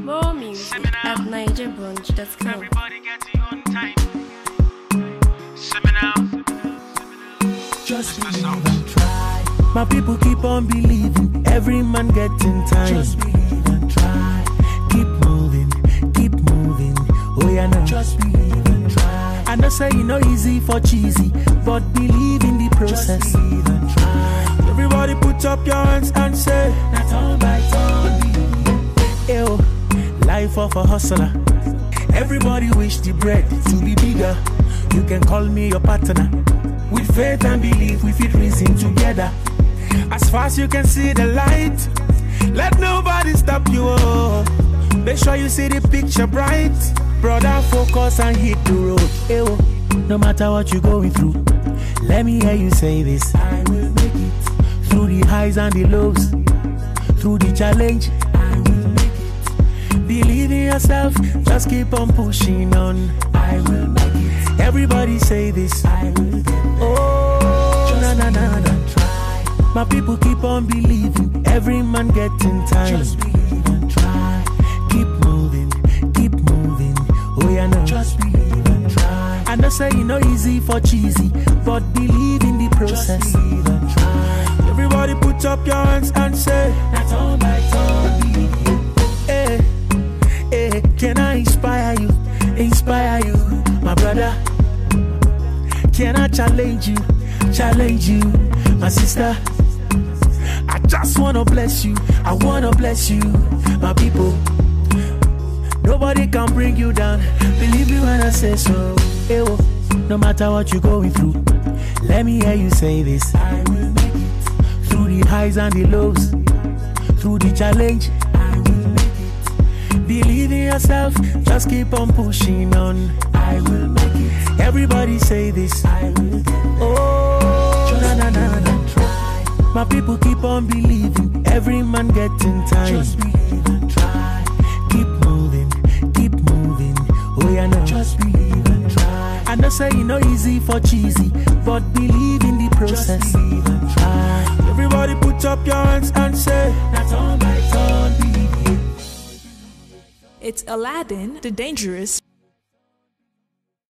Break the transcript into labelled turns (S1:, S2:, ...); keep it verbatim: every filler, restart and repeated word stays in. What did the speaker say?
S1: More music at niger brunch dot com.
S2: Everybody get your own time. Seminar.
S3: Just believe and try. My people keep on believing. Every man getting time. Just believe and try. Keep moving, keep moving. Oh yeah, now. Just believe and try. I know say you know easy for cheesy, but believe in the process. Just believe and try. Everybody put up your hands and say, not all by turn. Ew, life of a hustler. Everybody wish the bread to be bigger. You can call me your partner. With faith and belief, we fit reason together. As far as you can see the light, let nobody stop you. Oh. Make sure you see the picture bright. Brother, focus and hit the road. Ew, no matter what you're going through, let me hear you say this. I will make it. Through the highs and the lows, through the challenge, I will make it. Believe in yourself, just keep on pushing on. I will make it. Everybody say this. I will get there. Oh, na na na na. Try. My people keep on believing. Every man getting time. Just believe and try. Keep moving, keep moving. Oh yeah, no. Just believe and try. I know say you know easy for cheesy, but believe in the process. Just believe and try. Everybody put up your hands and say, not all my turn. Hey, hey, can I inspire you? Inspire you, my brother. Can I challenge you? Challenge you, my sister. I just wanna bless you. I wanna bless you, my people. Nobody can bring you down. Believe me when I say so. Hey, oh, no matter what you're going through, let me hear you say this. I will make it. Through the highs and the lows, through the challenge, I will make it. Believe in yourself, just keep on pushing on. I will make it. Everybody say this. I will get there. Oh, na na na na. Try. My people keep on believing. Every man getting time. Just believe and try. Keep moving, keep moving. Oh yeah, no. Just believe and try. I know say you know easy for cheesy, but believe in the process. Just believe and try. Everybody put up your hands and say, not all my turn.
S4: It's Aladdin, the Dangerous